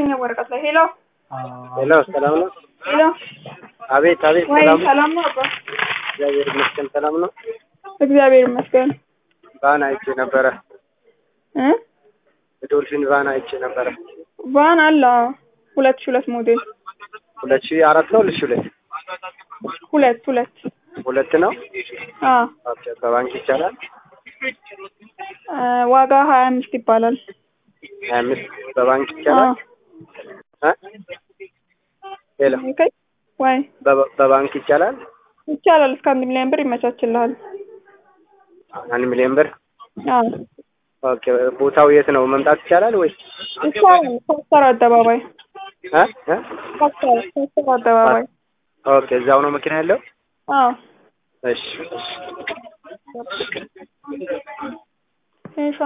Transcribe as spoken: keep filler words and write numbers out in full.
ያገኘው ወረቀት ላይ ሄሎ ሄሎ ሰላም ነው? ሄሎ አቤት አቤት ወይ ሰላም ሰላም ነው አባ? እግዚአብሔር ይመስገን ሰላም ነው። እግዚአብሔር ይመስገን። ቫን አይቼ ነበረ እ ዶልፊን ቫን አይቼ ነበረ። ቫን አለ ሁለት ሺህ ሁለት ሞዴል ሁለት ሺህ አራት ነው ሁለት ሺህ ሁለት ሁለት ሁለት ሁለት ነው። አዎ ኦኬ በባንክ ይቻላል? ዋጋ ሀያ አምስት ይባላል። ሀያ አምስት በባንክ ይቻላል? እ ሄሎ ወይ በባንክ ይቻላል? ይቻላል እስከ አንድ ሚሊዮን ብር ይመቻችልሃል። አንድ ሚሊዮን ብር? አዎ ኦኬ ቦታው የት ነው? መምጣት ይቻላል ወይስ? ይቻላል። ፓስተር አደባባይ እ እ ፓስተር ፓስተር አደባባይ። ኦኬ እዛው ነው መኪና ያለው? አዎ እሺ እሺ